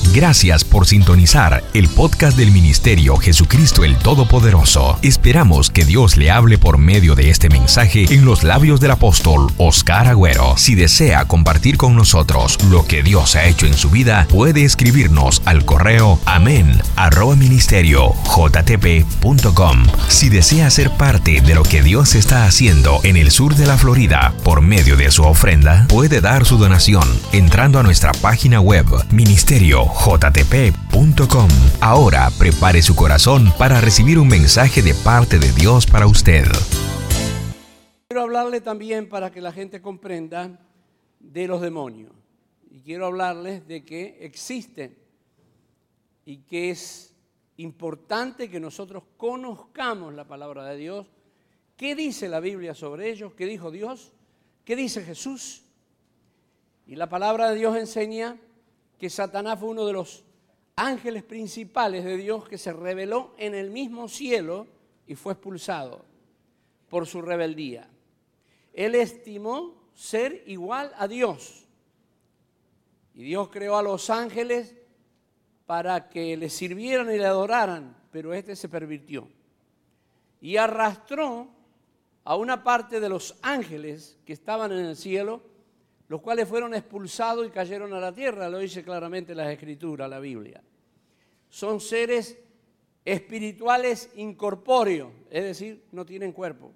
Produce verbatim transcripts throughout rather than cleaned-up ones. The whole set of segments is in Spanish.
Gracias por sintonizar el podcast del Ministerio Jesucristo el Todopoderoso. Esperamos que Dios le hable por medio de este mensaje en los labios del apóstol Oscar Agüero. Si desea compartir con nosotros lo que Dios ha hecho en su vida, puede escribirnos al correo amén arroba ministerio jtp punto com. Si desea ser parte de lo que Dios está haciendo en el sur de la Florida por medio de su ofrenda, puede dar su donación entrando a nuestra página web ministerio j t p punto com. Ahora prepare su corazón para recibir un mensaje de parte de Dios para usted. Quiero hablarle también, para que la gente comprenda, de los demonios. Y quiero hablarles de que existen y que es importante que nosotros conozcamos la palabra de Dios. ¿Qué dice la Biblia sobre ellos? ¿Qué dijo Dios? ¿Qué dice Jesús? Y la palabra de Dios enseña que Satanás fue uno de los ángeles principales de Dios que se rebeló en el mismo cielo y fue expulsado por su rebeldía. Él estimó ser igual a Dios. Y Dios creó a los ángeles para que le sirvieran y le adoraran, pero este se pervirtió. Y arrastró a una parte de los ángeles que estaban en el cielo, los cuales fueron expulsados y cayeron a la tierra. Lo dice claramente las Escrituras, la Biblia. Son seres espirituales incorpóreos, es decir, no tienen cuerpo.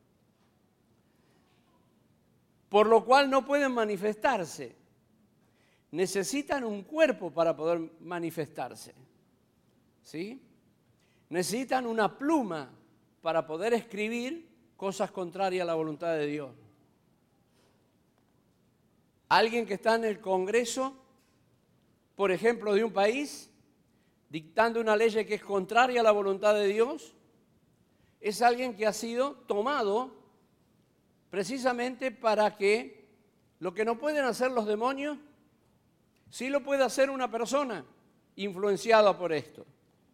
Por lo cual no pueden manifestarse. Necesitan un cuerpo para poder manifestarse. ¿Sí? Necesitan una pluma para poder escribir cosas contrarias a la voluntad de Dios. Alguien que está en el Congreso, por ejemplo, de un país, dictando una ley que es contraria a la voluntad de Dios, es alguien que ha sido tomado precisamente para que lo que no pueden hacer los demonios, sí lo puede hacer una persona influenciada por esto.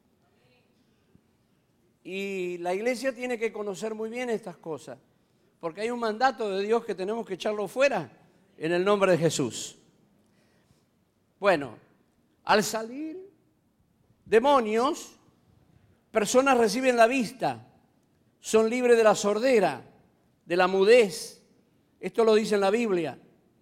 Y la iglesia tiene que conocer muy bien estas cosas, porque hay un mandato de Dios que tenemos que echarlo fuera en el nombre de Jesús. Bueno, al salir demonios, personas reciben la vista, son libres de la sordera, de la mudez. Esto lo dice en la Biblia.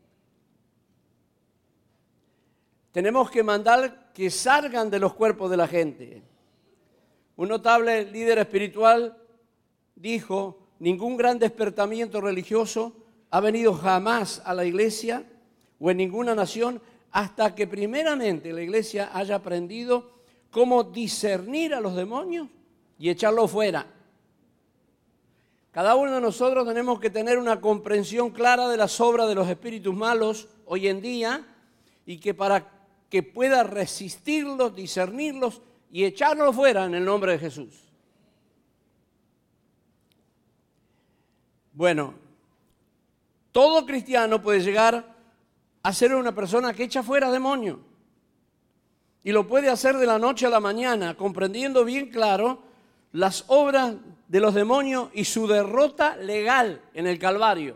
Tenemos que mandar que salgan de los cuerpos de la gente. Un notable líder espiritual dijo: ningún gran despertamiento religioso ha venido jamás a la iglesia o en ninguna nación hasta que primeramente la iglesia haya aprendido cómo discernir a los demonios y echarlos fuera. Cada uno de nosotros tenemos que tener una comprensión clara de las obras de los espíritus malos hoy en día, y que para que pueda resistirlos, discernirlos y echarlos fuera en el nombre de Jesús. Bueno, todo cristiano puede llegar a ser una persona que echa fuera demonios. Y lo puede hacer de la noche a la mañana, comprendiendo bien claro las obras de los demonios y su derrota legal en el Calvario.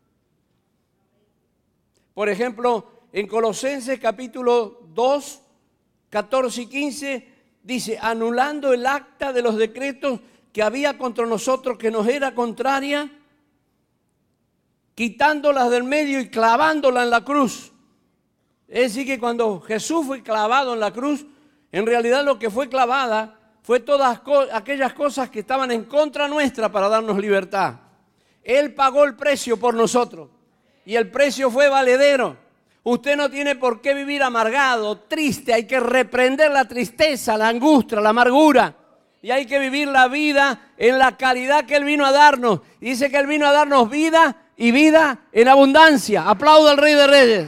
Por ejemplo, en Colosenses capítulo dos, catorce y quince, dice: anulando el acta de los decretos que había contra nosotros, que nos era contraria, quitándolas del medio y clavándolas en la cruz. Es decir, que cuando Jesús fue clavado en la cruz, en realidad lo que fue clavada fue todas aquellas cosas que estaban en contra nuestra para darnos libertad. Él pagó el precio por nosotros y el precio fue valedero. Usted no tiene por qué vivir amargado, triste. Hay que reprender la tristeza, la angustia, la amargura. Y hay que vivir la vida en la calidad que Él vino a darnos. Y dice que Él vino a darnos vida y vida en abundancia. Aplauda al Rey de Reyes.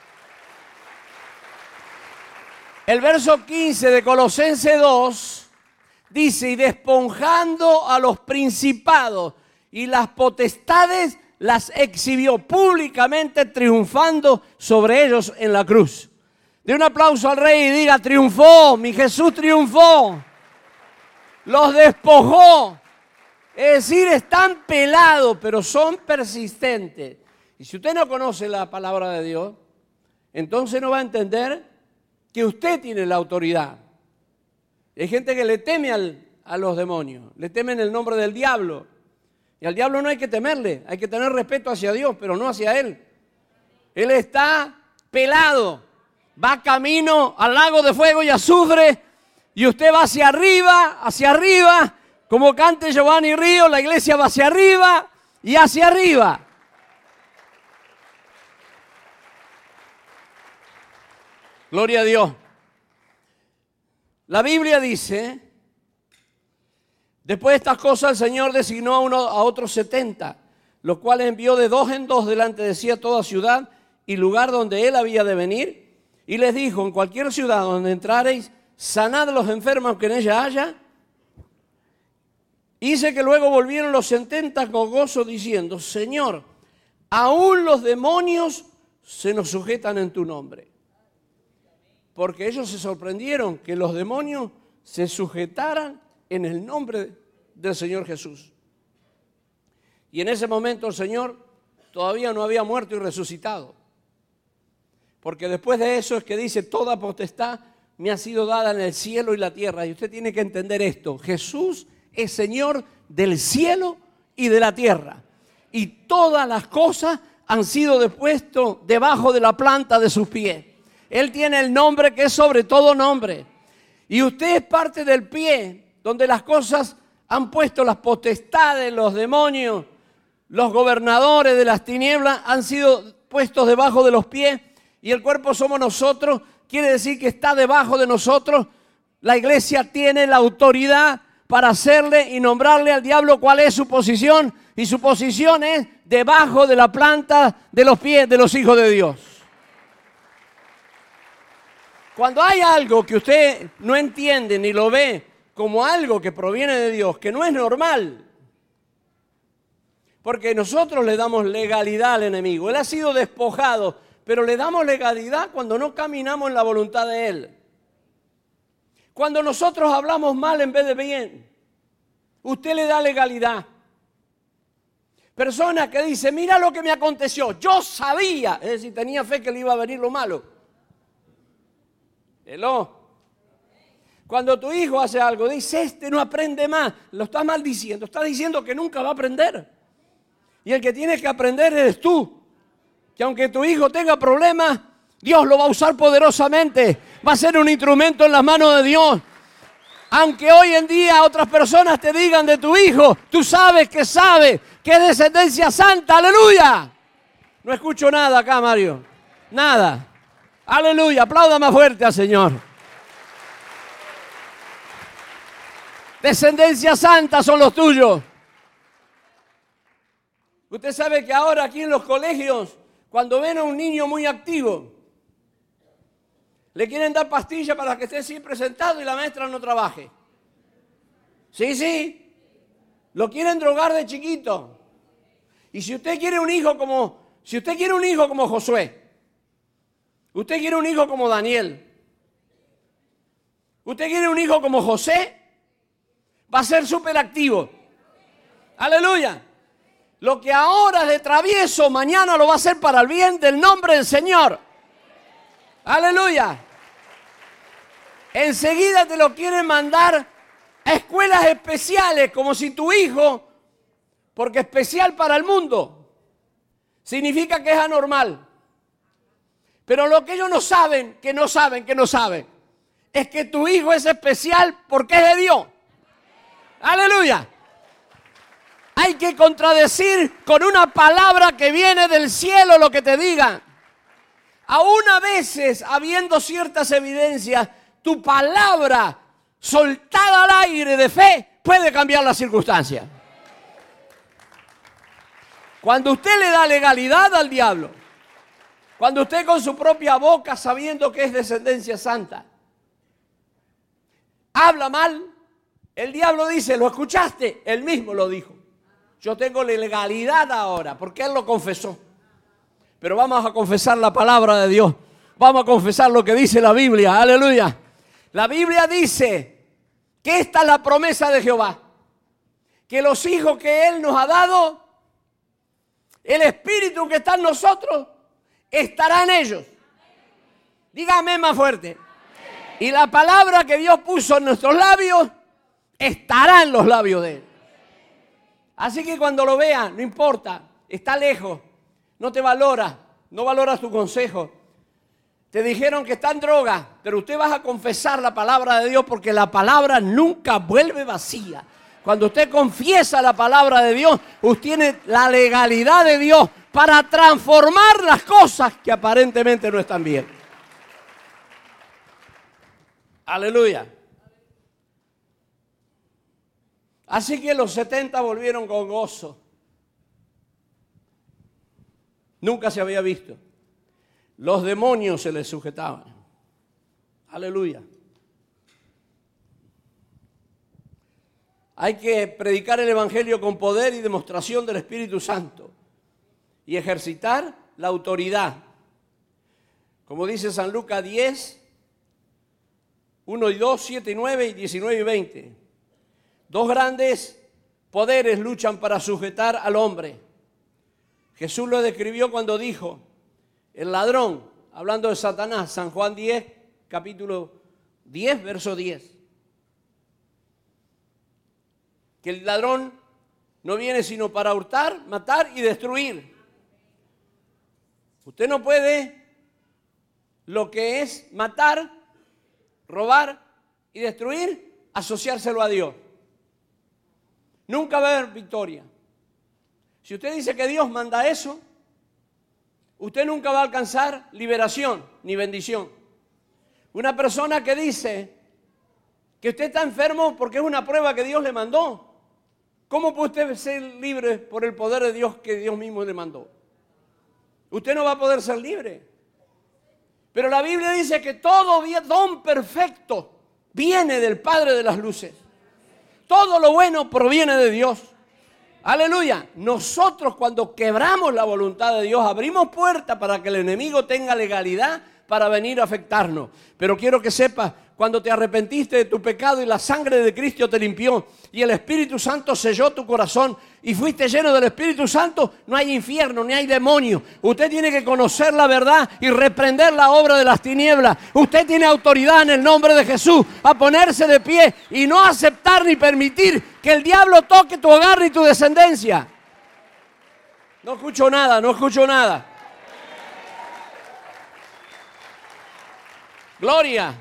El verso quince de Colosenses dos dice: y despojando a los principados y las potestades, las exhibió públicamente, triunfando sobre ellos en la cruz. Dé un aplauso al Rey y diga: triunfó, mi Jesús triunfó. Los despojó. Es decir, están pelados, pero son persistentes. Y si usted no conoce la palabra de Dios, entonces no va a entender que usted tiene la autoridad. Hay gente que le teme al, a los demonios, le temen el nombre del diablo. Y al diablo no hay que temerle, hay que tener respeto hacia Dios, pero no hacia él. Él está pelado, va camino al lago de fuego y azufre, y usted va hacia arriba, hacia arriba, como cante Giovanni Río, la iglesia va hacia arriba y hacia arriba. Gloria a Dios. La Biblia dice, después de estas cosas el Señor designó a, uno, a otros setenta, los cuales envió de dos en dos delante de sí a toda ciudad y lugar donde él había de venir, y les dijo, en cualquier ciudad donde entrareis, sanad a los enfermos que en ella haya. Y dice que luego volvieron los setenta con gozo diciendo, Señor, aún los demonios se nos sujetan en tu nombre. Porque ellos se sorprendieron que los demonios se sujetaran en el nombre del Señor Jesús. Y en ese momento el Señor todavía no había muerto y resucitado. Porque después de eso es que dice, toda potestad me ha sido dada en el cielo y la tierra. Y usted tiene que entender esto. Jesús es Señor del cielo y de la tierra. Y todas las cosas han sido depuestas debajo de la planta de sus pies. Él tiene el nombre que es sobre todo nombre. Y usted es parte del pie, donde las cosas han puesto las potestades, los demonios, los gobernadores de las tinieblas han sido puestos debajo de los pies. Y el cuerpo somos nosotros, quiere decir que está debajo de nosotros. La iglesia tiene la autoridad para hacerle y nombrarle al diablo cuál es su posición. Y su posición es debajo de la planta de los pies de los hijos de Dios. Cuando hay algo que usted no entiende ni lo ve como algo que proviene de Dios, que no es normal, porque nosotros le damos legalidad al enemigo. Él ha sido despojado, pero le damos legalidad cuando no caminamos en la voluntad de Él. Cuando nosotros hablamos mal en vez de bien, usted le da legalidad. Persona que dice, mira lo que me aconteció, yo sabía, es decir, tenía fe que le iba a venir lo malo. Hello. Cuando tu hijo hace algo, dice, este no aprende más, lo está maldiciendo, está diciendo que nunca va a aprender. Y el que tiene que aprender eres tú. Que aunque tu hijo tenga problemas, Dios lo va a usar poderosamente. Va a ser un instrumento en las manos de Dios. Aunque hoy en día otras personas te digan de tu hijo, tú sabes que sabe que es descendencia santa. ¡Aleluya! No escucho nada acá, Mario. Nada. Aleluya, aplauda más fuerte al Señor. Descendencia santa son los tuyos. Usted sabe que ahora aquí en los colegios, cuando ven a un niño muy activo, le quieren dar pastillas para que esté siempre sentado y la maestra no trabaje. Sí, sí. Lo quieren drogar de chiquito. Y si usted quiere un hijo como, si usted quiere un hijo como Josué, usted quiere un hijo como Daniel, usted quiere un hijo como José, va a ser súper activo. Aleluya. Lo que ahora es de travieso, mañana lo va a hacer para el bien del nombre del Señor. Aleluya. Enseguida te lo quieren mandar a escuelas especiales, como si tu hijo, porque especial para el mundo, significa que es anormal. Pero lo que ellos no saben, que no saben, que no saben, es que tu hijo es especial porque es de Dios. Aleluya. Hay que contradecir con una palabra que viene del cielo lo que te digan. Aún a veces, habiendo ciertas evidencias, tu palabra soltada al aire de fe puede cambiar las circunstancias. Cuando usted le da legalidad al diablo, cuando usted con su propia boca, sabiendo que es descendencia santa, habla mal, el diablo dice, ¿lo escuchaste? Él mismo lo dijo. Yo tengo la legalidad ahora, porque él lo confesó. Pero vamos a confesar la palabra de Dios. Vamos a confesar lo que dice la Biblia. Aleluya. La Biblia dice que esta es la promesa de Jehová. Que los hijos que Él nos ha dado, el Espíritu que está en nosotros, estará en ellos. Dígame más fuerte. Y la palabra que Dios puso en nuestros labios estará en los labios de Él. Así que cuando lo vea, no importa, está lejos, no te valora, no valora tu consejo. Te dijeron que está en droga, pero usted va a confesar la palabra de Dios porque la palabra nunca vuelve vacía. Cuando usted confiesa la palabra de Dios, usted tiene la legalidad de Dios para transformar las cosas que aparentemente no están bien. Aleluya. Así que los setenta volvieron con gozo. Nunca se había visto. Los demonios se les sujetaban. Aleluya. Hay que predicar el Evangelio con poder y demostración del Espíritu Santo y ejercitar la autoridad. Como dice San Lucas diez, uno y dos, siete y nueve y diecinueve y veinte. Dos grandes poderes luchan para sujetar al hombre. Jesús lo describió cuando dijo, el ladrón, hablando de Satanás, San Juan diez, capítulo diez, verso diez. Que el ladrón no viene sino para hurtar, matar y destruir. Usted no puede lo que es matar, robar y destruir, asociárselo a Dios. Nunca va a haber victoria. Si usted dice que Dios manda eso, usted nunca va a alcanzar liberación ni bendición. Una persona que dice que usted está enfermo porque es una prueba que Dios le mandó, ¿cómo puede usted ser libre por el poder de Dios que Dios mismo le mandó? Usted no va a poder ser libre. Pero la Biblia dice que todo don perfecto viene del Padre de las luces. Todo lo bueno proviene de Dios. Aleluya. Nosotros cuando quebramos la voluntad de Dios, abrimos puerta para que el enemigo tenga legalidad para venir a afectarnos. Pero quiero que sepas, cuando te arrepentiste de tu pecado y la sangre de Cristo te limpió y el Espíritu Santo selló tu corazón y fuiste lleno del Espíritu Santo, no hay infierno, ni hay demonio. Usted tiene que conocer la verdad y reprender la obra de las tinieblas. Usted tiene autoridad en el nombre de Jesús a ponerse de pie y no aceptar ni permitir que el diablo toque tu hogar ni tu descendencia. No escucho nada, no escucho nada. Gloria.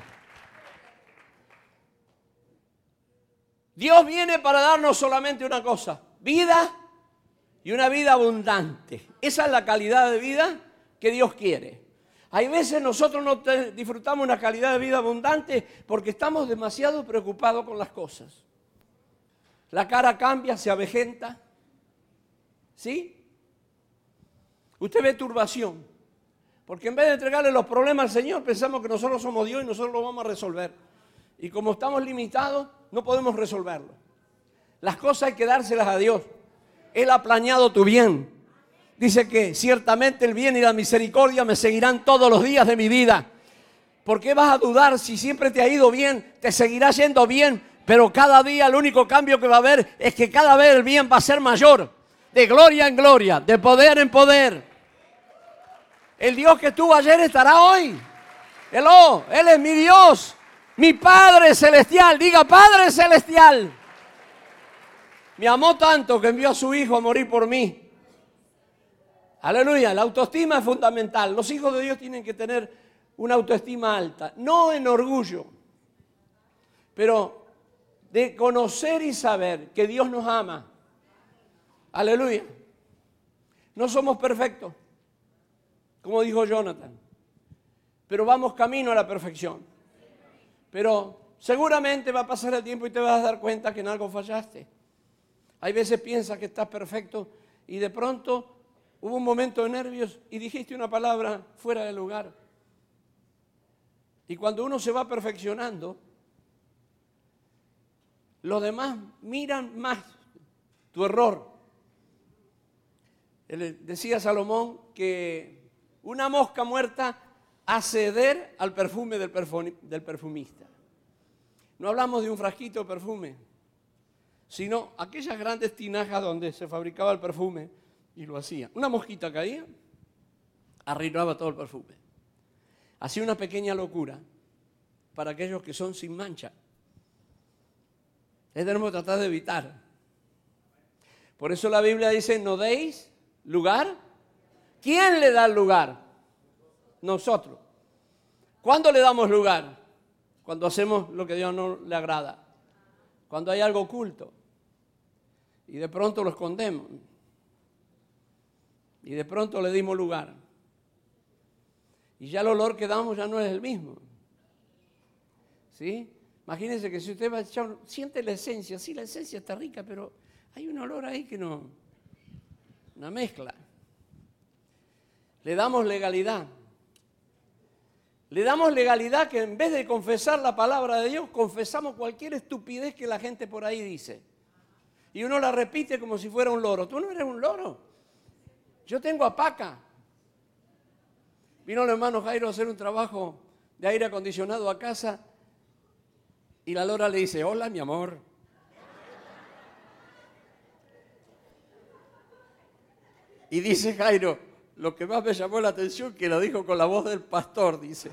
Dios viene para darnos solamente una cosa, vida y una vida abundante. Esa es la calidad de vida que Dios quiere. Hay veces nosotros no te, disfrutamos una calidad de vida abundante porque estamos demasiado preocupados con las cosas. La cara cambia, se avejenta. ¿Sí? Usted ve turbación. Porque en vez de entregarle los problemas al Señor, pensamos que nosotros somos Dios y nosotros lo vamos a resolver. Y como estamos limitados, no podemos resolverlo. Las cosas hay que dárselas a Dios. Él ha planeado tu bien. Dice que ciertamente el bien y la misericordia me seguirán todos los días de mi vida. ¿Por qué vas a dudar si siempre te ha ido bien? Te seguirá yendo bien, pero cada día el único cambio que va a haber es que cada vez el bien va a ser mayor. De gloria en gloria, de poder en poder. El Dios que estuvo ayer estará hoy. Hello, Él es mi Dios. Mi Padre Celestial, diga Padre Celestial. Me amó tanto que envió a su Hijo a morir por mí. Aleluya, la autoestima es fundamental. Los hijos de Dios tienen que tener una autoestima alta, no en orgullo, pero de conocer y saber que Dios nos ama. Aleluya. No somos perfectos, como dijo Jonathan, pero vamos camino a la perfección. Pero seguramente va a pasar el tiempo y te vas a dar cuenta que en algo fallaste. Hay veces piensas que estás perfecto y de pronto hubo un momento de nervios y dijiste una palabra fuera de lugar. Y cuando uno se va perfeccionando, los demás miran más tu error. Él decía Salomón que una mosca muerta hace ceder al perfume del, perfum, del perfumista. No hablamos de un frasquito de perfume, sino aquellas grandes tinajas donde se fabricaba el perfume y lo hacía. Una mosquita caía, arruinaba todo el perfume. Hacía una pequeña locura para aquellos que son sin mancha. Eso tenemos que tratar de evitar. Por eso la Biblia dice, no deis lugar. ¿Quién le da el lugar? Nosotros. ¿Cuándo le damos lugar? Cuando hacemos lo que a Dios no le agrada. Cuando hay algo oculto. Y de pronto lo escondemos. Y de pronto le dimos lugar. Y ya el olor que damos ya no es el mismo. ¿Sí? Imagínense que si usted va a echar, siente la esencia, sí, la esencia está rica, pero hay un olor ahí que no, una mezcla. Le damos legalidad. Le damos legalidad que en vez de confesar la palabra de Dios, confesamos cualquier estupidez que la gente por ahí dice. Y uno la repite como si fuera un loro. Tú no eres un loro. Yo tengo a Paca. Vino el hermano Jairo a hacer un trabajo de aire acondicionado a casa y la lora le dice, hola mi amor. Y dice Jairo, lo que más me llamó la atención que lo dijo con la voz del pastor, dice.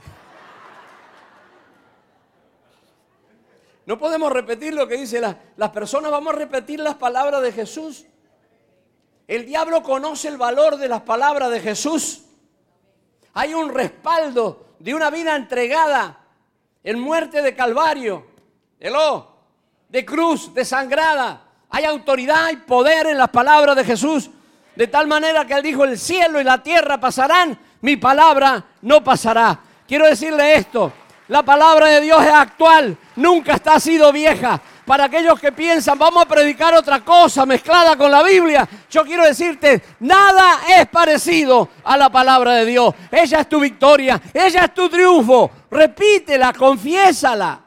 No podemos repetir lo que dicen la, las personas, vamos a repetir las palabras de Jesús. El diablo conoce el valor de las palabras de Jesús. Hay un respaldo de una vida entregada en muerte de Calvario, hello, de cruz, desangrada. Hay autoridad y poder en las palabras de Jesús. De tal manera que Él dijo, el cielo y la tierra pasarán, mi palabra no pasará. Quiero decirle esto, la palabra de Dios es actual, nunca está ha sido vieja. Para aquellos que piensan, vamos a predicar otra cosa mezclada con la Biblia, yo quiero decirte, nada es parecido a la palabra de Dios. Ella es tu victoria, ella es tu triunfo. Repítela, confiésala.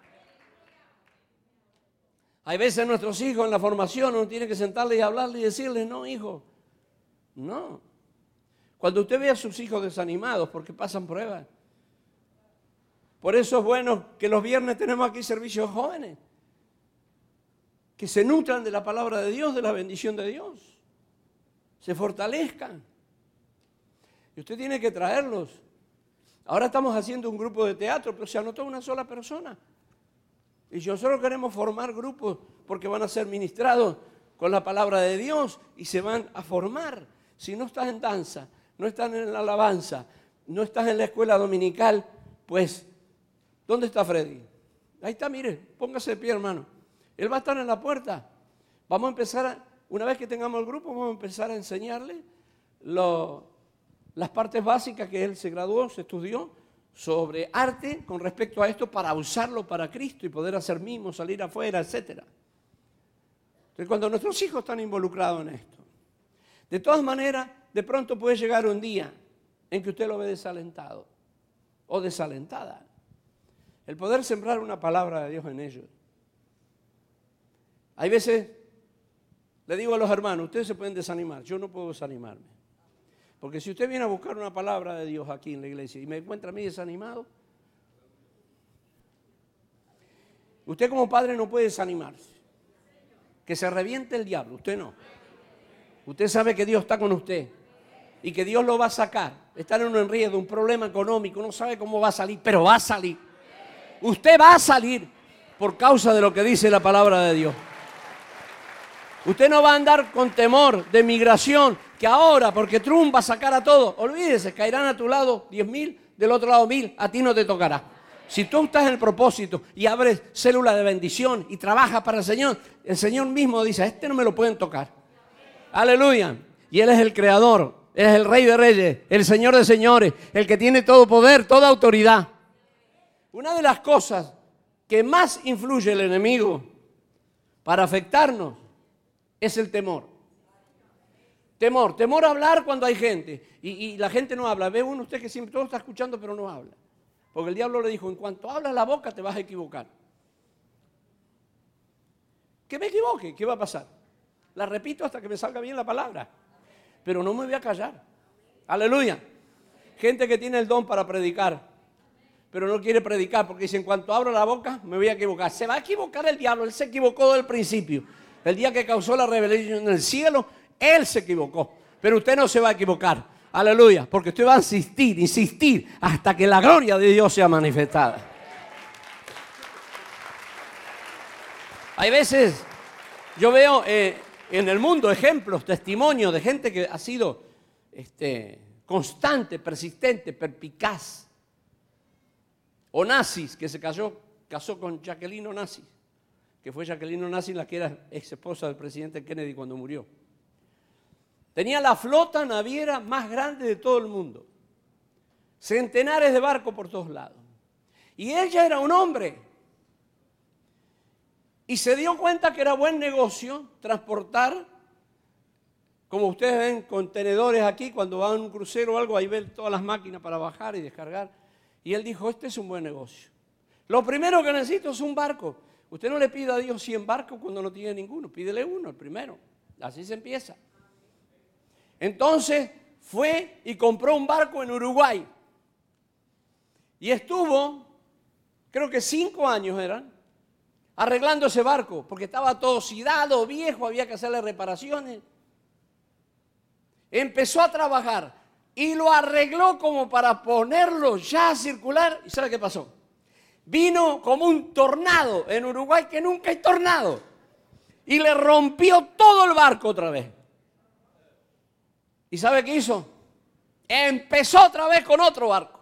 Hay veces nuestros hijos en la formación uno tiene que sentarles y hablarles y decirles, no, hijo, no. Cuando usted ve a sus hijos desanimados porque pasan pruebas. Por eso es bueno que los viernes tenemos aquí servicios jóvenes. Que se nutran de la palabra de Dios, de la bendición de Dios. Se fortalezcan. Y usted tiene que traerlos. Ahora estamos haciendo un grupo de teatro, pero se anotó una sola persona. Y nosotros queremos formar grupos porque van a ser ministrados con la palabra de Dios y se van a formar. Si no estás en danza, no estás en la alabanza, no estás en la escuela dominical, pues, ¿dónde está Freddy? Ahí está, mire, póngase de pie, hermano. Él va a estar en la puerta. Vamos a empezar, a, una vez que tengamos el grupo, vamos a empezar a enseñarle lo, las partes básicas que él se graduó, se estudió sobre arte con respecto a esto para usarlo para Cristo y poder hacer mimos, salir afuera, etcétera. Entonces, cuando nuestros hijos están involucrados en esto, de todas maneras, de pronto puede llegar un día en que usted lo ve desalentado o desalentada. El poder sembrar una palabra de Dios en ellos. Hay veces, le digo a los hermanos, ustedes se pueden desanimar, yo no puedo desanimarme. Porque si usted viene a buscar una palabra de Dios aquí en la iglesia y me encuentra a mí desanimado, usted como padre no puede desanimarse. Que se reviente el diablo, usted no. Usted sabe que Dios está con usted y que Dios lo va a sacar. Está en un enredo, un problema económico, no sabe cómo va a salir, pero va a salir. Usted va a salir por causa de lo que dice la palabra de Dios. Usted no va a andar con temor de migración, que ahora, porque Trump va a sacar a todos, olvídese, caerán a tu lado diez mil, del otro lado mil, a ti no te tocará. Si tú estás en el propósito y abres célula de bendición y trabajas para el Señor, el Señor mismo dice, a este no me lo pueden tocar. Aleluya. Y Él es el creador, Él es el Rey de Reyes, el Señor de Señores, el que tiene todo poder, toda autoridad. Una de las cosas que más influye el enemigo para afectarnos es el temor. Temor, temor a hablar cuando hay gente. Y, y la gente no habla. Ve uno usted que siempre todo está escuchando pero no habla. Porque el diablo le dijo, en cuanto hablas la boca te vas a equivocar. Que me equivoque, ¿qué va a pasar? La repito hasta que me salga bien la palabra. Pero no me voy a callar. Aleluya. Gente que tiene el don para predicar, pero no quiere predicar porque dice, en cuanto abro la boca me voy a equivocar. Se va a equivocar el diablo, él se equivocó desde el principio. El día que causó la rebelión en el cielo, él se equivocó. Pero usted no se va a equivocar. Aleluya. Porque usted va a insistir, insistir hasta que la gloria de Dios sea manifestada. Hay veces, yo veo eh, en el mundo ejemplos, testimonios de gente que ha sido este, constante, persistente, perspicaz. Onassis, que se casó, casó con Jacqueline Onassis, que fue Jacqueline Onassis la que era ex esposa del presidente Kennedy cuando murió. Tenía la flota naviera más grande de todo el mundo. Centenares de barcos por todos lados. Y ella era un hombre. Y se dio cuenta que era buen negocio transportar, como ustedes ven, contenedores aquí, cuando van a un crucero o algo, ahí ven todas las máquinas para bajar y descargar. Y él dijo, este es un buen negocio. Lo primero que necesito es un barco. Usted no le pida a Dios cien barcos cuando no tiene ninguno. Pídele uno, el primero. Así se empieza. Entonces fue y compró un barco en Uruguay. Y estuvo, creo que cinco años eran, arreglando ese barco, porque estaba todo oxidado, viejo, había que hacerle reparaciones. Empezó a trabajar y lo arregló como para ponerlo ya a circular. ¿Y sabe qué pasó? Vino como un tornado en Uruguay, que nunca hay tornado, y le rompió todo el barco otra vez. ¿Y sabe qué hizo? Empezó otra vez con otro barco.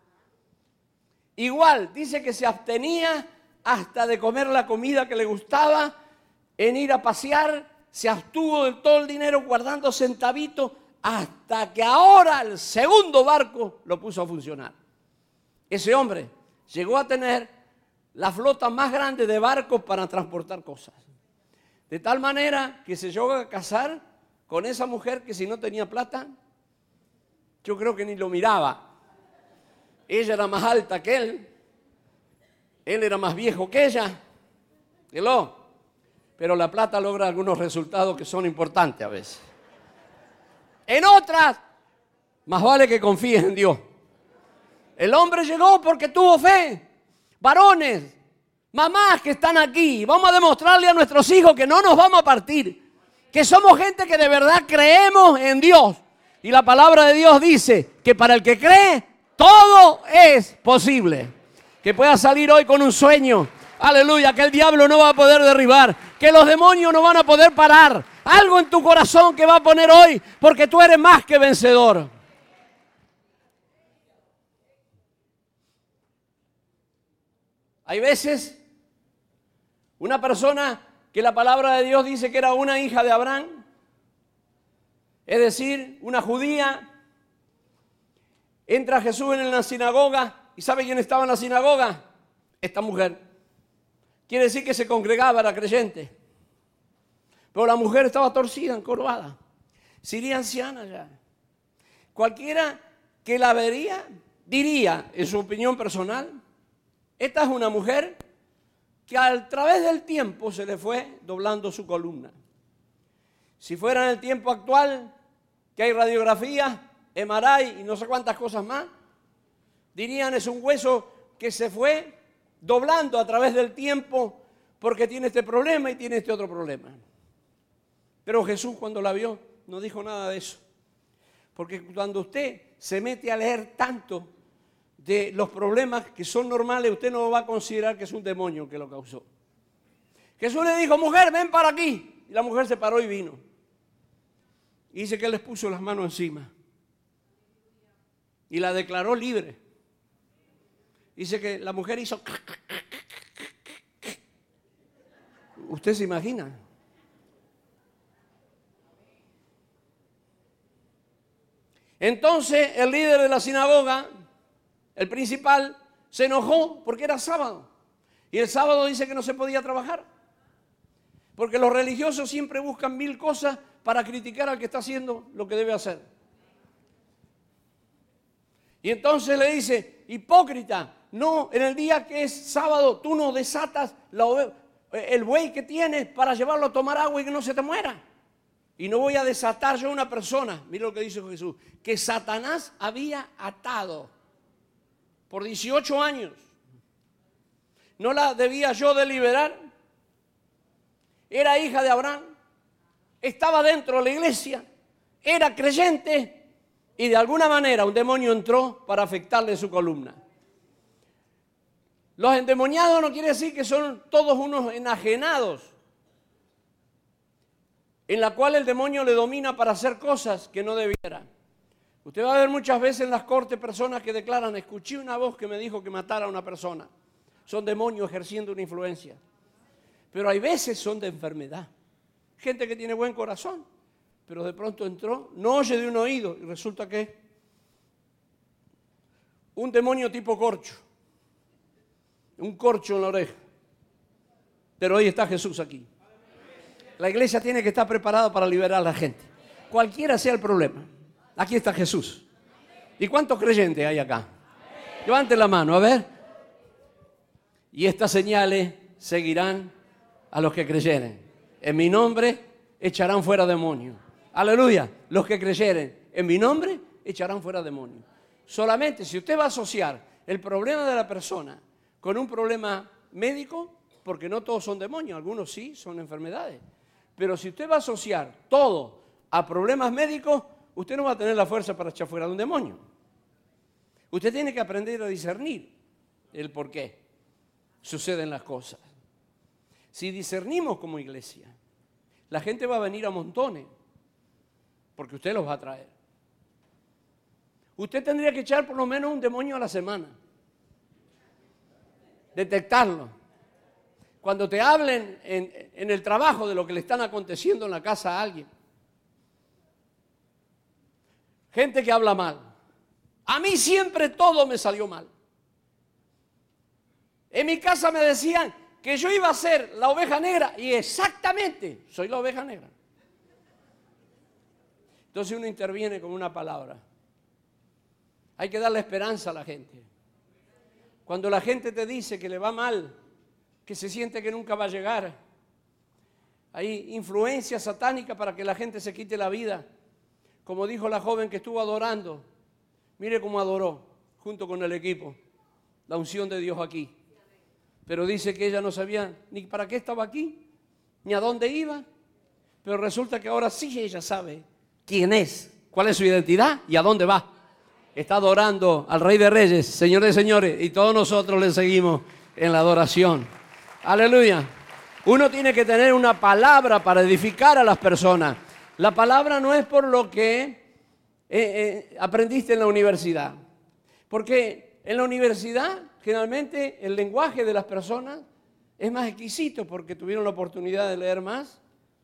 Igual, dice que se abstenía hasta de comer la comida que le gustaba, en ir a pasear, se abstuvo de todo el dinero guardando centavitos, hasta que ahora el segundo barco lo puso a funcionar. Ese hombre llegó a tener la flota más grande de barcos para transportar cosas. De tal manera que se llegó a casar con esa mujer que si no tenía plata, yo creo que ni lo miraba. Ella era más alta que él, él era más viejo que ella, ¿no? Pero la plata logra algunos resultados que son importantes a veces. En otras, más vale que confíes en Dios. El hombre llegó porque tuvo fe. Varones, mamás que están aquí, vamos a demostrarle a nuestros hijos que no nos vamos a partir, que somos gente que de verdad creemos en Dios. Y la palabra de Dios dice que para el que cree, todo es posible. Que pueda salir hoy con un sueño, aleluya, que el diablo no va a poder derribar, que los demonios no van a poder parar. Algo en tu corazón que va a poner hoy, porque tú eres más que vencedor. Hay veces una persona que la palabra de Dios dice que era una hija de Abraham, es decir, una judía, entra Jesús en la sinagoga. ¿Y sabe quién estaba en la sinagoga? Esta mujer. Quiere decir que se congregaba, era creyente. Pero la mujer estaba torcida, encorvada. Sería anciana ya. Cualquiera que la vería diría, en su opinión personal, esta es una mujer que a través del tiempo se le fue doblando su columna. Si fuera en el tiempo actual, que hay radiografía, M R I y no sé cuántas cosas más, dirían es un hueso que se fue doblando a través del tiempo porque tiene este problema y tiene este otro problema. Pero Jesús cuando la vio no dijo nada de eso. Porque cuando usted se mete a leer tanto de los problemas que son normales, usted no va a considerar que es un demonio que lo causó. Jesús le dijo, mujer, ven para aquí. Y la mujer se paró y vino. Y dice que él les puso las manos encima. Y la declaró libre. Dice que la mujer hizo... ¿Usted se imagina? Entonces el líder de la sinagoga, el principal, se enojó porque era sábado. Y el sábado dice que no se podía trabajar. Porque los religiosos siempre buscan mil cosas para criticar al que está haciendo lo que debe hacer. Y entonces le dice, hipócrita, no, en el día que es sábado tú no desatas la, el buey que tienes para llevarlo a tomar agua y que no se te muera. Y no voy a desatar yo a una persona, mira lo que dice Jesús, que Satanás había atado por dieciocho años. ¿No la debía yo de liberar? Era hija de Abraham, estaba dentro de la iglesia, era creyente y de alguna manera un demonio entró para afectarle su columna. Los endemoniados no quiere decir que son todos unos enajenados, en la cual el demonio le domina para hacer cosas que no debiera. Usted va a ver muchas veces en las cortes personas que declaran: escuché una voz que me dijo que matara a una persona. Son demonios ejerciendo una influencia. Pero hay veces son de enfermedad. Gente que tiene buen corazón, pero de pronto entró, no oye de un oído y resulta que un demonio tipo corcho. Un corcho en la oreja. Pero hoy está Jesús aquí. La iglesia tiene que estar preparada para liberar a la gente. Cualquiera sea el problema. Aquí está Jesús. ¿Y cuántos creyentes hay acá? Levanten la mano, a ver. Y estas señales seguirán a los que creyeren. En mi nombre echarán fuera demonios. Aleluya. Los que creyeren en mi nombre echarán fuera demonios. Solamente si usted va a asociar el problema de la persona con un problema médico, porque no todos son demonios, algunos sí son enfermedades. Pero si usted va a asociar todo a problemas médicos, usted no va a tener la fuerza para echar fuera de un demonio. Usted tiene que aprender a discernir el por qué suceden las cosas. Si discernimos como iglesia, la gente va a venir a montones, porque usted los va a traer. Usted tendría que echar por lo menos un demonio a la semana. Detectarlo. Cuando te hablen en, en el trabajo de lo que le están aconteciendo en la casa a alguien. Gente que habla mal. A mí siempre todo me salió mal. En mi casa me decían que yo iba a ser la oveja negra y exactamente soy la oveja negra. Entonces uno interviene con una palabra. Hay que darle esperanza a la gente. Cuando la gente te dice que le va mal, que se siente que nunca va a llegar, hay influencia satánica para que la gente se quite la vida. Como dijo la joven que estuvo adorando, mire cómo adoró junto con el equipo, la unción de Dios aquí. Pero dice que ella no sabía ni para qué estaba aquí, ni a dónde iba, pero resulta que ahora sí ella sabe quién es, cuál es su identidad y a dónde va. Está adorando al Rey de Reyes, Señor de Señores, y todos nosotros le seguimos en la adoración. Aleluya. Uno tiene que tener una palabra para edificar a las personas. La palabra no es por lo que eh, eh, aprendiste en la universidad. Porque en la universidad, generalmente, el lenguaje de las personas es más exquisito porque tuvieron la oportunidad de leer más.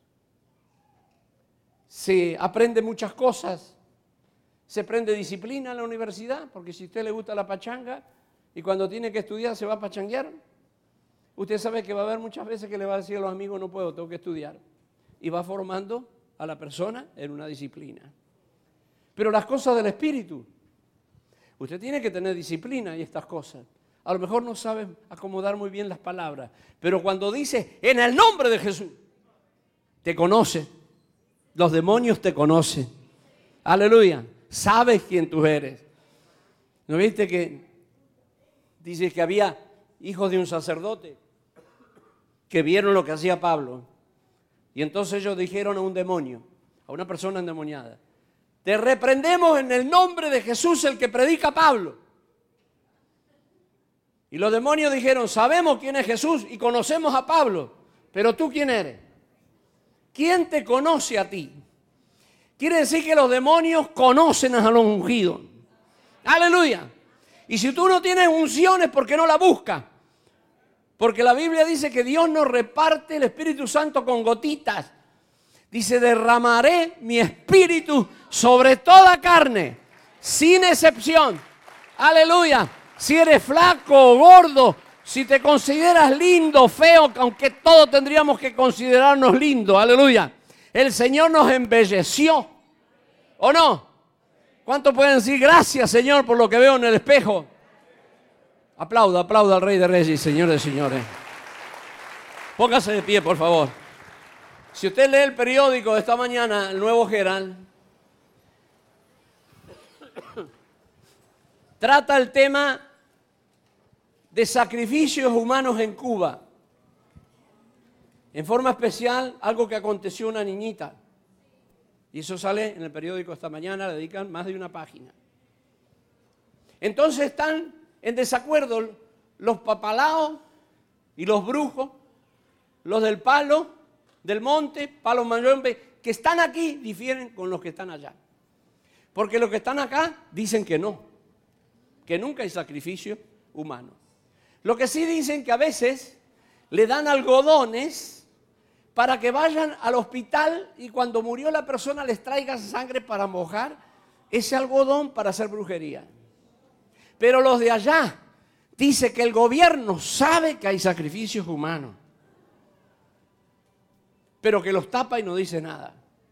Se aprende muchas cosas. Se aprende disciplina en la universidad, porque si a usted le gusta la pachanga y cuando tiene que estudiar se va a pachanguear, usted sabe que va a haber muchas veces que le va a decir a los amigos: no puedo, tengo que estudiar. Y va formando a la persona en una disciplina. Pero las cosas del espíritu, usted tiene que tener disciplina y estas cosas. A lo mejor no sabe acomodar muy bien las palabras, pero cuando dice en el nombre de Jesús, te conoce. Los demonios te conocen. Aleluya. Sabes quién tú eres. ¿No viste que dice que había hijos de un sacerdote que vieron lo que hacía Pablo? Y entonces ellos dijeron a un demonio, a una persona endemoniada: te reprendemos en el nombre de Jesús, el que predica Pablo. Y los demonios dijeron: sabemos quién es Jesús y conocemos a Pablo, pero ¿tú quién eres? ¿Quién te conoce a ti? Quiere decir que los demonios conocen a los ungidos. Aleluya. Y si tú no tienes unciones, ¿por qué no la buscas? Porque la Biblia dice que Dios nos reparte el Espíritu Santo con gotitas. Dice: derramaré mi espíritu sobre toda carne, sin excepción. Aleluya. Si eres flaco o gordo, si te consideras lindo, feo, aunque todos tendríamos que considerarnos lindos. Aleluya. El Señor nos embelleció, ¿o no? ¿Cuántos pueden decir gracias, Señor, por lo que veo en el espejo? Aplauda, aplauda al Rey de Reyes y Señor de Señores. Póngase de pie, por favor. Si usted lee el periódico de esta mañana, el Nuevo Herald, trata el tema de sacrificios humanos en Cuba. En forma especial, algo que aconteció a una niñita. Y eso sale en el periódico esta mañana, le dedican más de una página. Entonces están en desacuerdo los papalaos y los brujos, los del palo, del monte, palo mayombe, que están aquí, difieren con los que están allá. Porque los que están acá dicen que no, que nunca hay sacrificio humano. Lo que sí dicen que a veces le dan algodones para que vayan al hospital y cuando murió la persona les traiga sangre para mojar ese algodón para hacer brujería. Pero los de allá dice que el gobierno sabe que hay sacrificios humanos, pero que los tapa y no dice nada.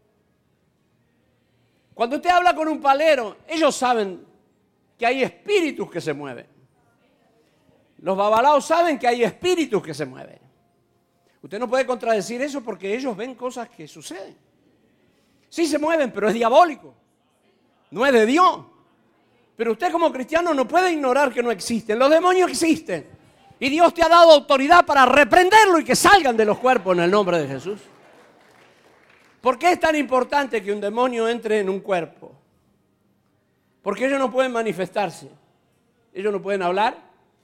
Cuando usted habla con un palero, ellos saben que hay espíritus que se mueven. Los babalaos saben que hay espíritus que se mueven. Usted no puede contradecir eso porque ellos ven cosas que suceden. Sí se mueven, pero es diabólico. No es de Dios. Pero usted como cristiano no puede ignorar que no existen. Los demonios existen. Y Dios te ha dado autoridad para reprenderlo y que salgan de los cuerpos en el nombre de Jesús. ¿Por qué es tan importante que un demonio entre en un cuerpo? Porque ellos no pueden manifestarse. Ellos no pueden hablar.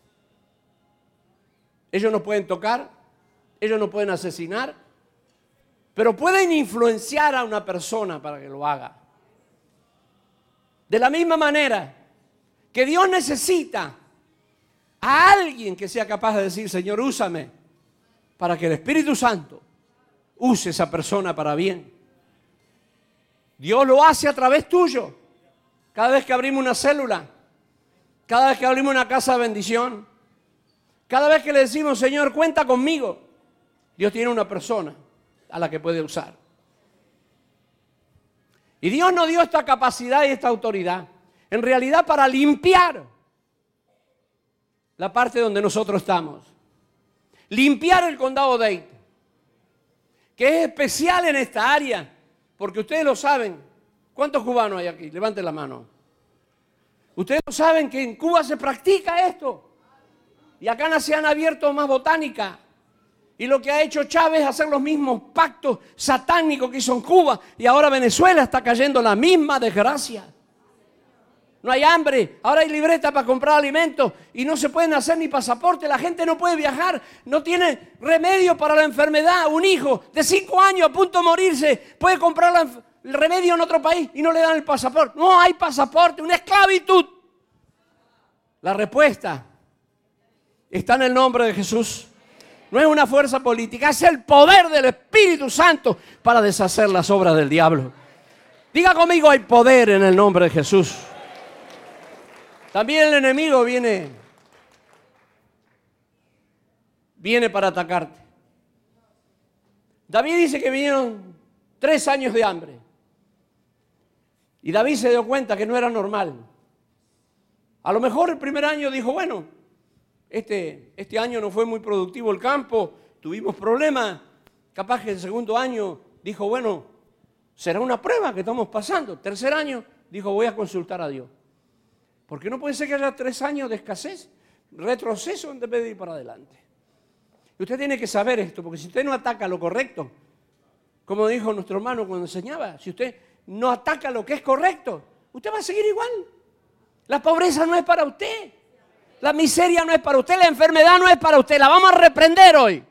Ellos no pueden tocar. Ellos no pueden asesinar. Pero pueden influenciar a una persona para que lo haga. De la misma manera que Dios necesita a alguien que sea capaz de decir, Señor, úsame, para que el Espíritu Santo use esa persona para bien. Dios lo hace a través tuyo. Cada vez que abrimos una célula, cada vez que abrimos una casa de bendición, cada vez que le decimos, Señor, cuenta conmigo, Dios tiene una persona a la que puede usar. Y Dios nos dio esta capacidad y esta autoridad, en realidad para limpiar la parte donde nosotros estamos. Limpiar el condado de Dade, que es especial en esta área, porque ustedes lo saben. ¿Cuántos cubanos hay aquí? Levanten la mano. Ustedes lo saben que en Cuba se practica esto. Y acá se han abierto más botánicas. Y lo que ha hecho Chávez es hacer los mismos pactos satánicos que hizo en Cuba. Y ahora Venezuela está cayendo en la misma desgracia. No hay hambre, ahora hay libreta para comprar alimentos y no se pueden hacer ni pasaporte. La gente no puede viajar, no tiene remedio para la enfermedad. Un hijo de cinco años a punto de morirse puede comprar la, el remedio en otro país y no le dan el pasaporte. No hay pasaporte, una esclavitud. La respuesta está en el nombre de Jesús. No es una fuerza política, es el poder del Espíritu Santo para deshacer las obras del diablo. Diga conmigo, hay poder en el nombre de Jesús. También el enemigo viene, viene para atacarte. David dice que vinieron tres años de hambre. Y David se dio cuenta que no era normal. A lo mejor el primer año dijo, bueno, este, este año no fue muy productivo el campo, tuvimos problemas. Capaz que el segundo año dijo, bueno, será una prueba que estamos pasando. Tercer año dijo, voy a consultar a Dios. Porque no puede ser que haya tres años de escasez, retroceso en vez de ir para adelante. Y usted tiene que saber esto, porque si usted no ataca lo correcto, como dijo nuestro hermano cuando enseñaba, si usted no ataca lo que es correcto, usted va a seguir igual. La pobreza no es para usted, la miseria no es para usted, la enfermedad no es para usted, la vamos a reprender hoy.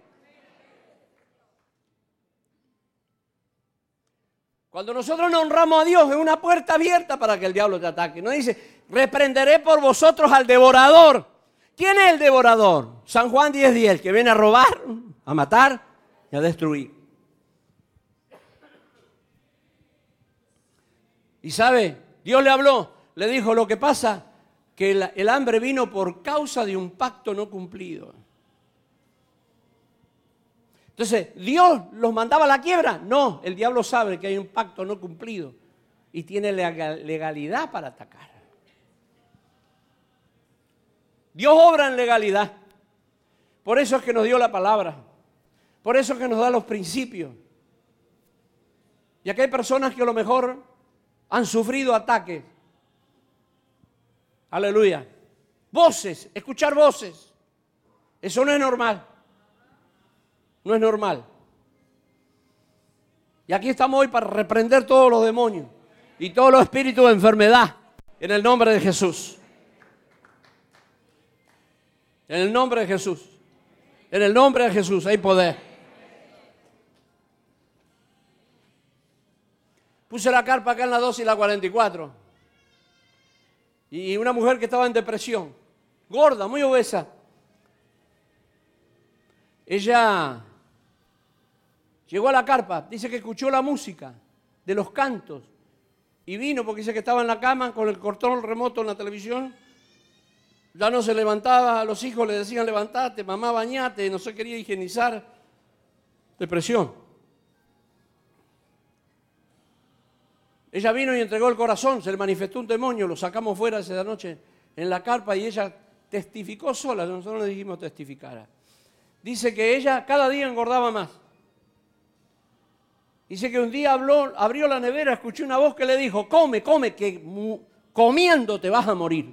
Cuando nosotros no honramos a Dios, es una puerta abierta para que el diablo te ataque. No dice, reprenderé por vosotros al devorador. ¿Quién es el devorador? San Juan diez diez, el que viene a robar, a matar y a destruir. Y sabe, Dios le habló, le dijo, lo que pasa que el, el hambre vino por causa de un pacto no cumplido. Entonces, ¿Dios los mandaba a la quiebra? No, el diablo sabe que hay un pacto no cumplido y tiene legalidad para atacar. Dios obra en legalidad. Por eso es que nos dio la palabra. Por eso es que nos da los principios. Y aquí hay personas que a lo mejor han sufrido ataques. Aleluya. Voces, escuchar voces. Eso no es normal. No es normal. Y aquí estamos hoy para reprender todos los demonios y todos los espíritus de enfermedad en el nombre de Jesús. En el nombre de Jesús. En el nombre de Jesús hay poder. Puse la carpa acá en la dos y la cuarenta y cuatro. Y una mujer que estaba en depresión, gorda, muy obesa. Ella llegó a la carpa, dice que escuchó la música de los cantos y vino porque dice que estaba en la cama con el control remoto en la televisión. Ya no se levantaba, los hijos le decían levantate, mamá bañate, no se quería higienizar. Depresión. Ella vino y entregó el corazón, se le manifestó un demonio, lo sacamos fuera esa noche en la carpa y ella testificó sola, nosotros le dijimos testificara. Dice que ella cada día engordaba más. Dice que un día habló, abrió la nevera, escuchó una voz que le dijo, come, come, que comiendo te vas a morir.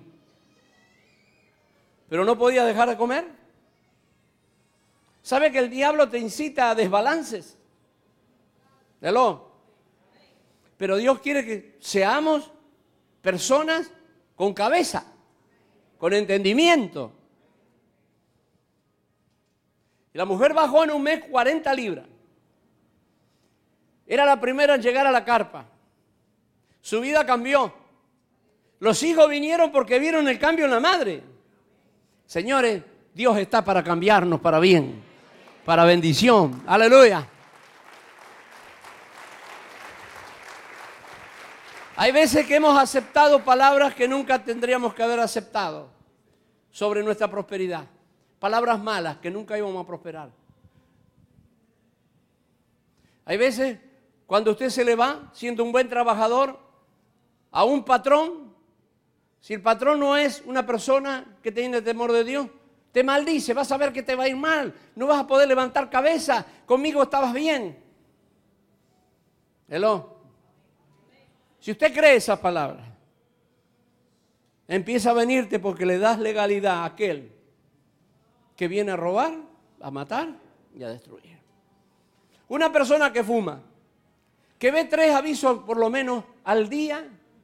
Pero no podía dejar de comer. ¿Sabe que el diablo te incita a desbalances? ¿Hello? Pero Dios quiere que seamos personas con cabeza, con entendimiento. Y la mujer bajó en un mes cuarenta libras. Era la primera en llegar a la carpa. Su vida cambió. Los hijos vinieron porque vieron el cambio en la madre. Señores, Dios está para cambiarnos para bien, para bendición. Aleluya. Hay veces que hemos aceptado palabras que nunca tendríamos que haber aceptado sobre nuestra prosperidad. Palabras malas que nunca íbamos a prosperar. Hay veces cuando usted se le va siendo un buen trabajador a un patrón, si el patrón no es una persona que tiene temor de Dios, te maldice, vas a ver que te va a ir mal, no vas a poder levantar cabeza, conmigo estabas bien. Hello. Si usted cree esas palabras, empieza a venirte porque le das legalidad a aquel que viene a robar, a matar y a destruir. Una persona que fuma, que ve tres avisos por lo menos al día,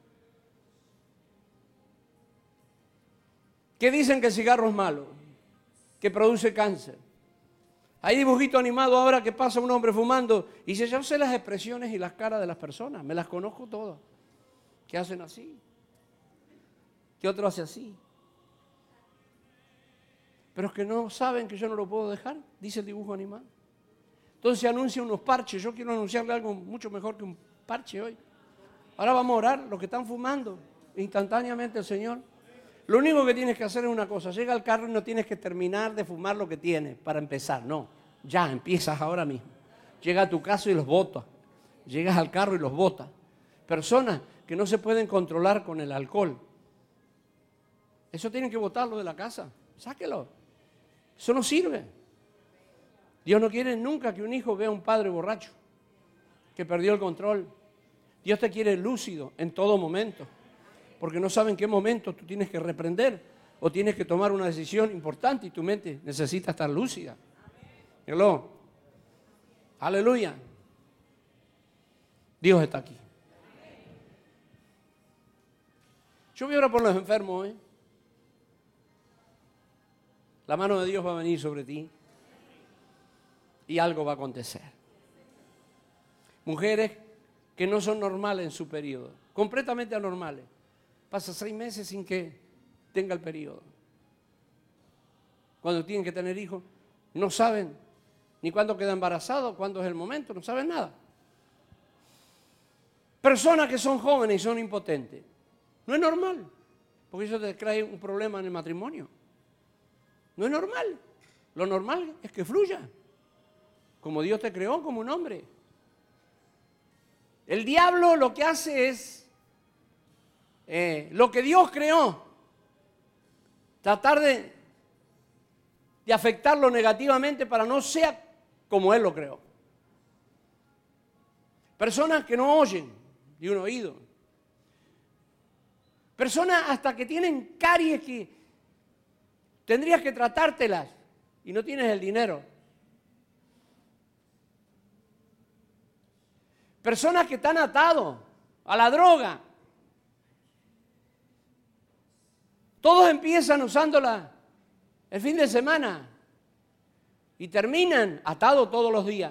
que dicen que el cigarro es malo, que produce cáncer. Hay dibujito animado ahora que pasa un hombre fumando y dice, yo sé las expresiones y las caras de las personas, me las conozco todas. ¿Qué hacen así? ¿Qué otro hace así? Pero es que no saben que yo no lo puedo dejar, dice el dibujo animado. Entonces anuncia unos parches. Yo quiero anunciarle algo mucho mejor que un parche hoy. Ahora vamos a orar, los que están fumando, instantáneamente el Señor. Lo único que tienes que hacer es una cosa. Llega al carro y no tienes que terminar de fumar lo que tienes para empezar. No, ya empiezas ahora mismo. Llega a tu casa y los botas. Llegas al carro y los botas. Personas que no se pueden controlar con el alcohol. Eso tienen que botarlo de la casa. Sáquelo. Eso no sirve. Dios no quiere nunca que un hijo vea a un padre borracho, que perdió el control. Dios te quiere lúcido en todo momento, porque no sabe en qué momento tú tienes que reprender o tienes que tomar una decisión importante y tu mente necesita estar lúcida. Hello. Aleluya. Dios está aquí. Yo voy a orar por los enfermos, ¿eh? La mano de Dios va a venir sobre ti y algo va a acontecer. Mujeres que no son normales en su periodo, completamente anormales. Pasa seis meses sin que tenga el periodo. Cuando tienen que tener hijos, no saben ni cuándo queda embarazado, cuándo es el momento, no saben nada. Personas que son jóvenes y son impotentes. No es normal, porque eso te trae un problema en el matrimonio. No es normal. Lo normal es que fluya, como Dios te creó, como un hombre. El diablo lo que hace es eh, lo que Dios creó, tratar de, de afectarlo negativamente para no sea como Él lo creó. Personas que no oyen de un oído. Personas hasta que tienen caries que tendrías que tratártelas y no tienes el dinero. Personas que están atados a la droga. Todos empiezan usándola el fin de semana y terminan atados todos los días.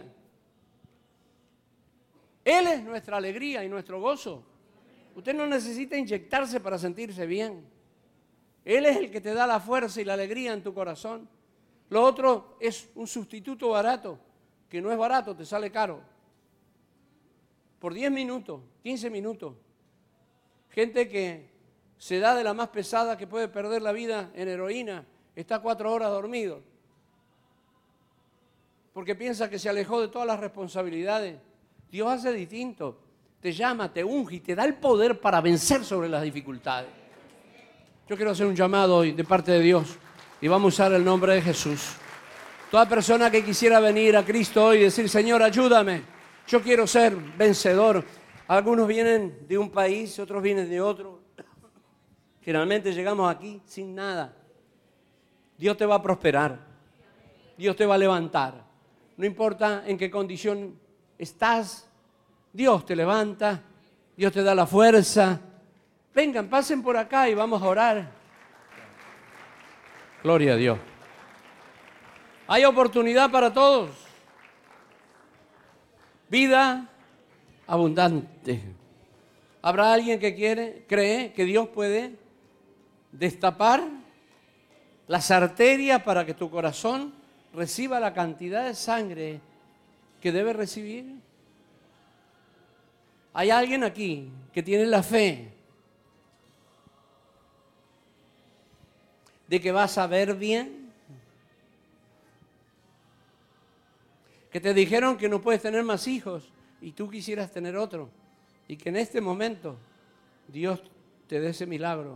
Él es nuestra alegría y nuestro gozo. Usted no necesita inyectarse para sentirse bien. Él es el que te da la fuerza y la alegría en tu corazón. Lo otro es un sustituto barato, que no es barato, te sale caro. Por diez minutos, quince minutos. Gente que se da de la más pesada, que puede perder la vida en heroína, está cuatro horas dormido. Porque piensa que se alejó de todas las responsabilidades. Dios hace distinto. Te llama, te unge y te da el poder para vencer sobre las dificultades. Yo quiero hacer un llamado hoy de parte de Dios y vamos a usar el nombre de Jesús. Toda persona que quisiera venir a Cristo hoy y decir, Señor, ayúdame, yo quiero ser vencedor. Algunos vienen de un país, otros vienen de otro. Generalmente llegamos aquí sin nada. Dios te va a prosperar. Dios te va a levantar. No importa en qué condición estás, Dios te levanta, Dios te da la fuerza. Vengan, pasen por acá y vamos a orar. Gloria a Dios. Hay oportunidad para todos. Vida abundante. ¿Habrá alguien que quiere, cree que Dios puede destapar las arterias para que tu corazón reciba la cantidad de sangre que debe recibir? ¿Hay alguien aquí que tiene la fe de que vas a ver bien? Que te dijeron que no puedes tener más hijos y tú quisieras tener otro. Y que en este momento Dios te dé ese milagro.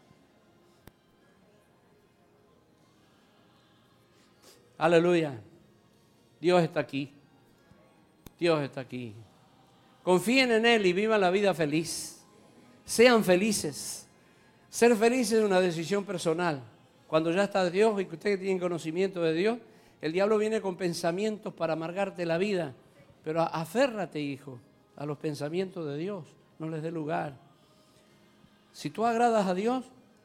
Aleluya. Dios está aquí. Dios está aquí. Confíen en Él y vivan la vida feliz. Sean felices. Ser feliz es una decisión personal. Cuando ya está Dios y que ustedes tienen conocimiento de Dios, el diablo viene con pensamientos para amargarte la vida. Pero aférrate, hijo, a los pensamientos de Dios. No les dé lugar. Si tú agradas a Dios,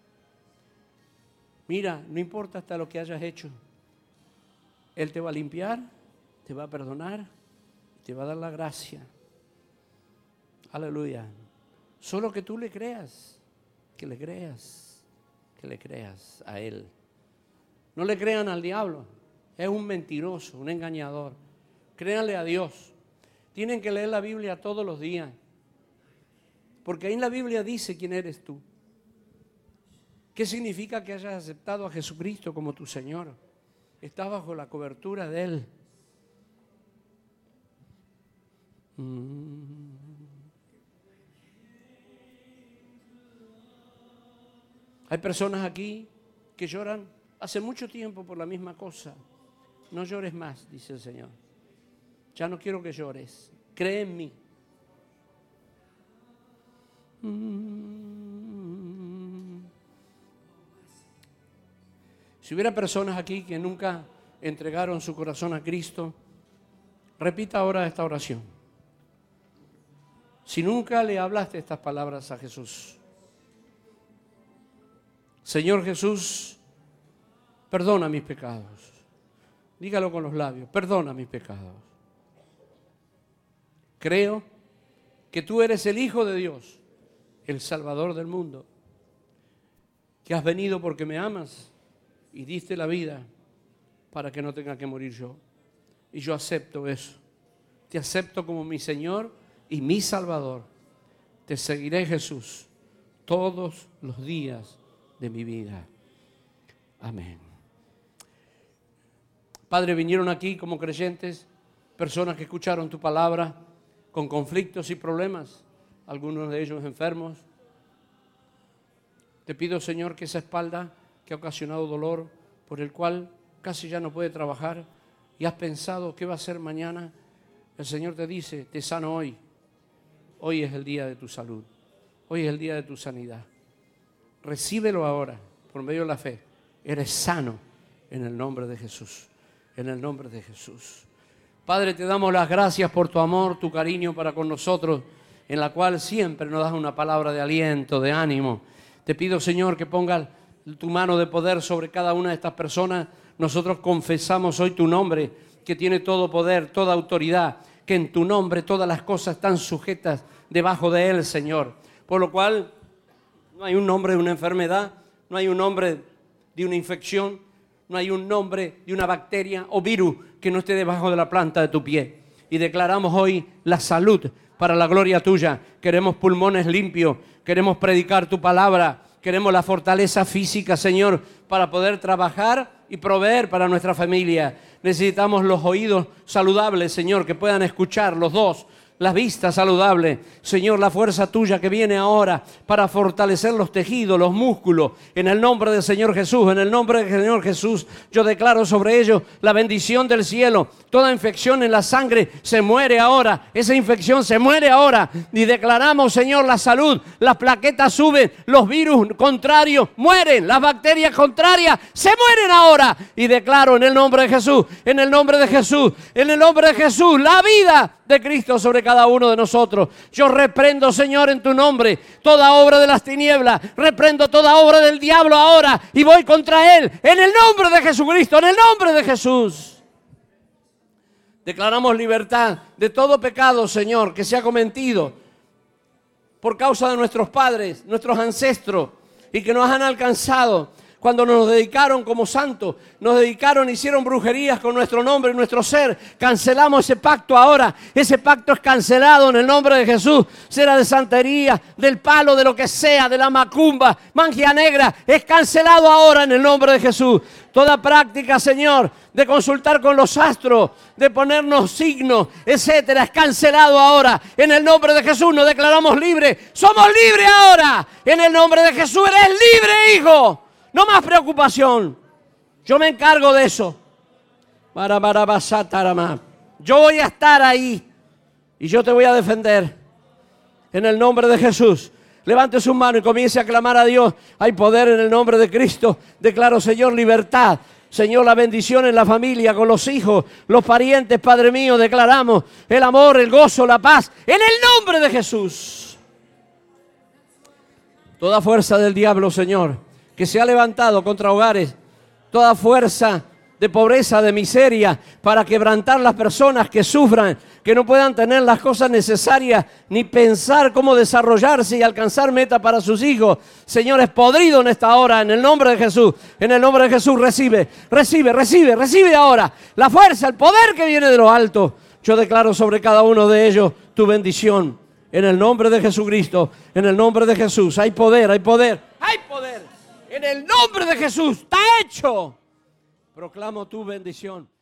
mira, no importa hasta lo que hayas hecho. Él te va a limpiar, te va a perdonar, te va a dar la gracia. Aleluya. Solo que tú le creas, que le creas, que le creas a Él. No le crean al diablo. Es un mentiroso, un engañador. Créanle a Dios. Tienen que leer la Biblia todos los días. Porque ahí en la Biblia dice quién eres tú. ¿Qué significa que hayas aceptado a Jesucristo como tu Señor? Estás bajo la cobertura de Él. Mm. Hay personas aquí que lloran hace mucho tiempo por la misma cosa. No llores más, dice el Señor. Ya no quiero que llores. Cree en mí. Mm. Si hubiera personas aquí que nunca entregaron su corazón a Cristo, repita ahora esta oración. Si nunca le hablaste estas palabras a Jesús. Señor Jesús, perdona mis pecados. Dígalo con los labios, perdona mis pecados. Creo que tú eres el Hijo de Dios, el Salvador del mundo, que has venido porque me amas y diste la vida para que no tenga que morir yo. Y yo acepto eso. Te acepto como mi Señor y mi Salvador. Te seguiré, Jesús, todos los días de mi vida. Amén. Padre, vinieron aquí como creyentes, personas que escucharon tu palabra con conflictos y problemas, algunos de ellos enfermos. Te pido, Señor, que esa espalda que ha ocasionado dolor, por el cual casi ya no puede trabajar, y has pensado qué va a hacer mañana, el Señor te dice, te sano hoy. Hoy es el día de tu salud. Hoy es el día de tu sanidad. Recíbelo ahora, por medio de la fe. Eres sano en el nombre de Jesús. En el nombre de Jesús. Padre, te damos las gracias por tu amor, tu cariño para con nosotros, en la cual siempre nos das una palabra de aliento, de ánimo. Te pido, Señor, que pongas tu mano de poder sobre cada una de estas personas. Nosotros confesamos hoy tu nombre, que tiene todo poder, toda autoridad, que en tu nombre todas las cosas están sujetas debajo de él, Señor. Por lo cual no hay un nombre de una enfermedad, no hay un nombre de una infección, no hay un nombre de una bacteria o virus que no esté debajo de la planta de tu pie. Y declaramos hoy la salud para la gloria tuya. Queremos pulmones limpios, queremos predicar tu palabra, queremos la fortaleza física, Señor, para poder trabajar y proveer para nuestra familia. Necesitamos los oídos saludables, Señor, que puedan escuchar los dos. La vista saludable, Señor, la fuerza tuya que viene ahora para fortalecer los tejidos, los músculos, en el nombre del Señor Jesús, en el nombre del Señor Jesús, yo declaro sobre ellos la bendición del cielo. Toda infección en la sangre se muere ahora, esa infección se muere ahora, y declaramos, Señor, la salud, las plaquetas suben, los virus contrarios mueren, las bacterias contrarias se mueren ahora, y declaro en el nombre de Jesús, en el nombre de Jesús, en el nombre de Jesús, la vida de Cristo sobre cada uno de nosotros. Yo reprendo, Señor, en tu nombre toda obra de las tinieblas, reprendo toda obra del diablo ahora y voy contra él en el nombre de Jesucristo, en el nombre de Jesús. Declaramos libertad de todo pecado, Señor, que se ha cometido por causa de nuestros padres, nuestros ancestros, y que nos han alcanzado cuando nos dedicaron como santos, nos dedicaron, hicieron brujerías con nuestro nombre y nuestro ser. Cancelamos ese pacto ahora. Ese pacto es cancelado en el nombre de Jesús. Será de santería, del palo, de lo que sea, de la macumba, magia negra. Es cancelado ahora en el nombre de Jesús. Toda práctica, Señor, de consultar con los astros, de ponernos signos, etcétera, es cancelado ahora. En el nombre de Jesús nos declaramos libres. Somos libres ahora. En el nombre de Jesús eres libre, hijo. No más preocupación. Yo me encargo de eso. Yo voy a estar ahí y yo te voy a defender. En el nombre de Jesús. Levante su mano y comience a clamar a Dios. Hay poder en el nombre de Cristo. Declaro, Señor, libertad. Señor, la bendición en la familia, con los hijos, los parientes, Padre mío. Declaramos el amor, el gozo, la paz. En el nombre de Jesús. Toda fuerza del diablo, Señor, que se ha levantado contra hogares, toda fuerza de pobreza, de miseria, para quebrantar las personas que sufran, que no puedan tener las cosas necesarias, ni pensar cómo desarrollarse y alcanzar meta para sus hijos. Señor, es podrido en esta hora, en el nombre de Jesús. En el nombre de Jesús, recibe, recibe, recibe, recibe ahora la fuerza, el poder que viene de lo alto. Yo declaro sobre cada uno de ellos tu bendición. En el nombre de Jesucristo, en el nombre de Jesús, hay poder, hay poder, hay poder. En el nombre de Jesús, está hecho. Proclamo tu bendición.